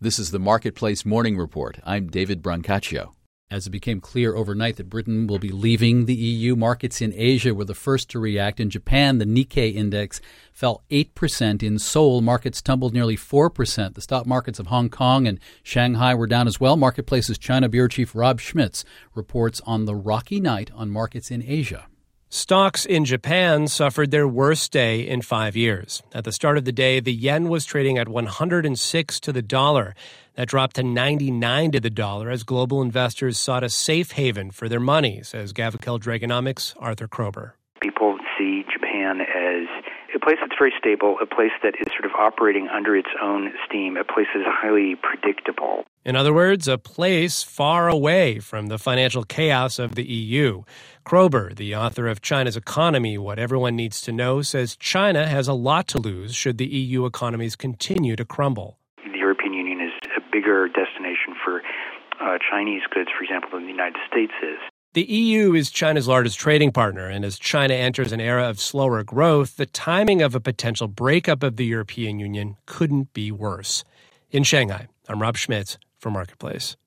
This is the Marketplace Morning Report. I'm David Brancaccio. As it became clear overnight that Britain will be leaving the EU, markets in Asia were the first to react. In Japan, the Nikkei index fell 8%. In Seoul, markets tumbled nearly 4%. The stock markets of Hong Kong and Shanghai were down as well. Marketplace's China Bureau Chief Rob Schmitz reports on the rocky night on markets in Asia. Stocks in Japan suffered their worst day in 5 years. At the start of the day, the yen was trading at 106 to the dollar. That dropped to 99 to the dollar as global investors sought a safe haven for their money, says Gavikel Dragonomics' Arthur Krober. People see Japan as a place that's very stable, a place that is sort of operating under its own steam, a place that is highly predictable. In other words, a place far away from the financial chaos of the EU. Krober, the author of China's Economy, What Everyone Needs to Know, says China has a lot to lose should the EU economies continue to crumble. The European Union is a bigger destination for Chinese goods, for example, than the United States is. The EU is China's largest trading partner, and as China enters an era of slower growth, the timing of a potential breakup of the European Union couldn't be worse. In Shanghai, I'm Rob Schmitz for Marketplace.